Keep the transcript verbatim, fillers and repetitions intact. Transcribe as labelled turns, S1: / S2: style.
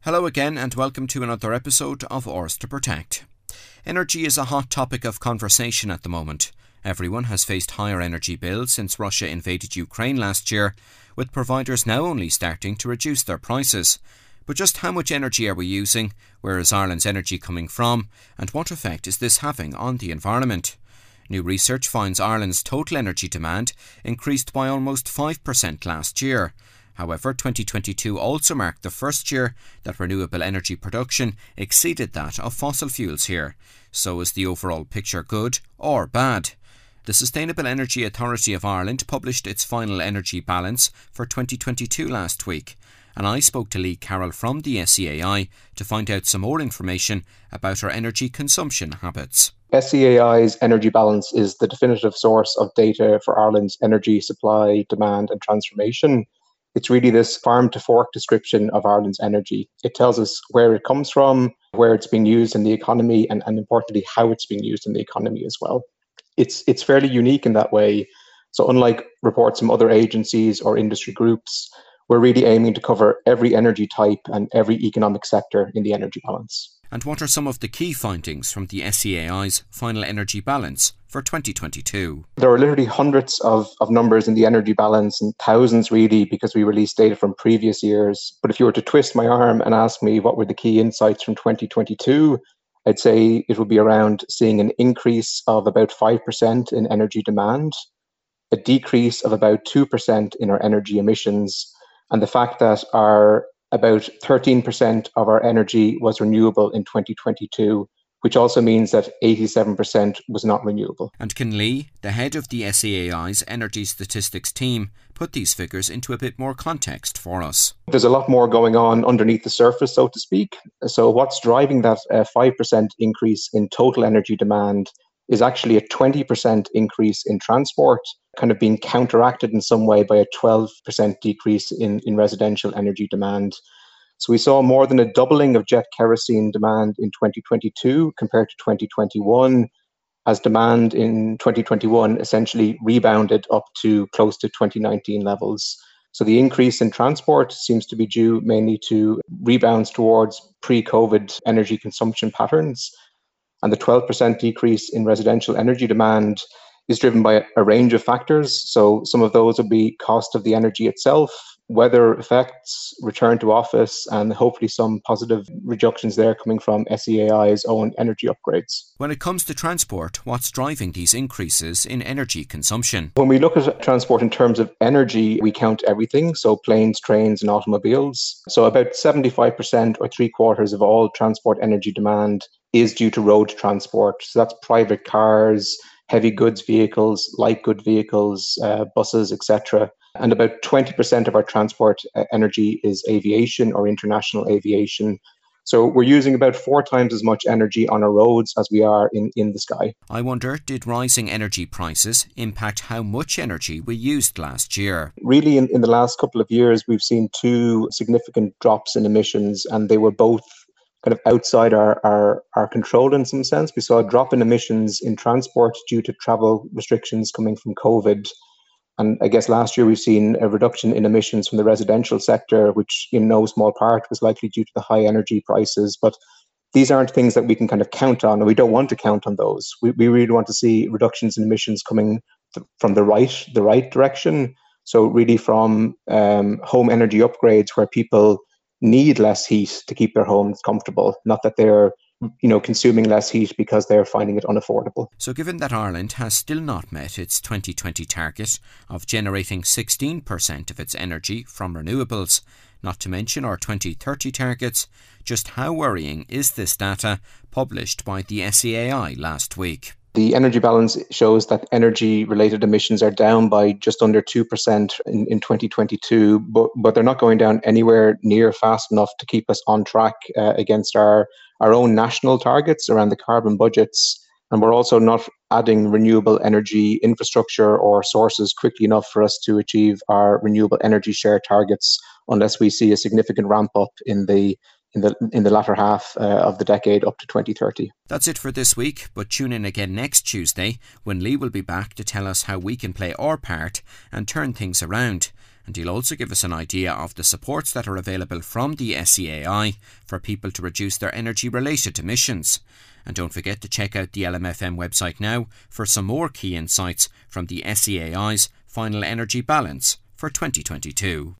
S1: Hello again and welcome to another episode of Ours to Protect. Energy is a hot topic of conversation at the moment. Everyone has faced higher energy bills since Russia invaded Ukraine last year, with providers now only starting to reduce their prices. But just how much energy are we using? Where is Ireland's energy coming from? And what effect is this having on the environment? New research finds Ireland's total energy demand increased by almost five percent last year. However, twenty twenty-two also marked the first year that renewable energy production exceeded that of fossil fuels here. So is the overall picture good or bad? The Sustainable Energy Authority of Ireland published its final energy balance for twenty twenty-two last week, and I spoke to Lee Carroll from the S E A I to find out some more information about our energy consumption habits.
S2: S E A I's energy balance is the definitive source of data for Ireland's energy supply, demand and transformation. It's really this farm-to-fork description of Ireland's energy. It tells us where it comes from, where it's being used in the economy, and, and importantly, how it's being used in the economy as well. It's it's fairly unique in that way. So unlike reports from other agencies or industry groups, we're really aiming to cover every energy type and every economic sector in the energy balance.
S1: And what are some of the key findings from the S E A I's final energy balance for twenty twenty-two?
S2: There are literally hundreds of, of numbers in the energy balance and thousands really because we released data from previous years. But if you were to twist my arm and ask me what were the key insights from twenty twenty-two, I'd say it would be around seeing an increase of about five percent in energy demand, a decrease of about two percent in our energy emissions, and the fact that our about thirteen percent of our energy was renewable in twenty twenty-two, which also means that eighty-seven percent was not renewable.
S1: And can Lee, the head of the S E A I's Energy Statistics team, put these figures into a bit more context for us?
S2: There's a lot more going on underneath the surface, so to speak. So what's driving that uh, five percent increase in total energy demand is actually a twenty percent increase in transport, kind of being counteracted in some way by a twelve percent decrease in, in residential energy demand. So we saw more than a doubling of jet kerosene demand in twenty twenty-two compared to twenty twenty-one, as demand in twenty twenty-one essentially rebounded up to close to twenty nineteen levels. So the increase in transport seems to be due mainly to rebounds towards pre-COVID energy consumption patterns. And the twelve percent decrease in residential energy demand is driven by a range of factors. So some of those will be cost of the energy itself, weather effects, return to office, and hopefully some positive reductions there coming from S E A I's own energy upgrades.
S1: When it comes to transport, what's driving these increases in energy consumption?
S2: When we look at transport in terms of energy, we count everything, so planes, trains and automobiles. So about seventy-five percent or three quarters of all transport energy demand is due to road transport. So that's private cars, heavy goods vehicles, light good vehicles, uh, buses, et cetera. And about twenty percent of our transport uh, energy is aviation or international aviation. So we're using about four times as much energy on our roads as we are in, in the sky.
S1: I wonder, did rising energy prices impact how much energy we used last year?
S2: Really, in, in the last couple of years, we've seen two significant drops in emissions, and they were both kind of outside our, our, our control in some sense. We saw a drop in emissions in transport due to travel restrictions coming from COVID. And I guess last year we've seen a reduction in emissions from the residential sector, which in no small part was likely due to the high energy prices. But these aren't things that we can kind of count on, and we don't want to count on those. We, we really want to see reductions in emissions coming th- from the right, the right direction. So really from um, home energy upgrades where people need less heat to keep their homes comfortable, not that they're you know, consuming less heat because they're finding it unaffordable.
S1: So given that Ireland has still not met its twenty twenty target of generating sixteen percent of its energy from renewables, not to mention our twenty thirty targets, just how worrying is this data published by the S E A I last week?
S2: The energy balance shows that energy-related emissions are down by just under two percent in, in twenty twenty-two, but, but they're not going down anywhere near fast enough to keep us on track uh, against our, our own national targets around the carbon budgets. And we're also not adding renewable energy infrastructure or sources quickly enough for us to achieve our renewable energy share targets unless we see a significant ramp up in the in the in the latter half uh, of the decade up to twenty thirty.
S1: That's it for this week, but tune in again next Tuesday when Lee will be back to tell us how we can play our part and turn things around. And he'll also give us an idea of the supports that are available from the S E A I for people to reduce their energy-related emissions. And don't forget to check out the L M F M website now for some more key insights from the S E A I's Final Energy Balance for twenty twenty-two.